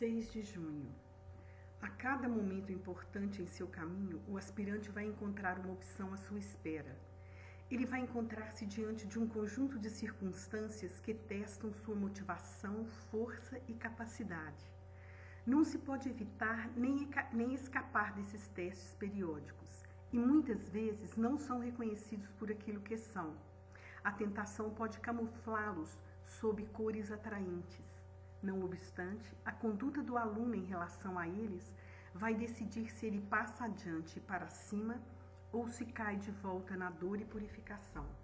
6 de junho. A cada momento importante em seu caminho, o aspirante vai encontrar uma opção à sua espera. Ele vai encontrar-se diante de um conjunto de circunstâncias que testam sua motivação, força e capacidade. Não se pode evitar nem escapar desses testes periódicos, e muitas vezes não são reconhecidos por aquilo que são. A tentação pode camuflá-los sob cores atraentes. Não obstante, a conduta do aluno em relação a eles vai decidir se ele passa adiante para cima ou se cai de volta na dor e purificação.